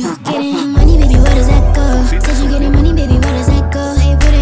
you getting money, baby, where does that go? Said you getting money, baby, where does that go? How you put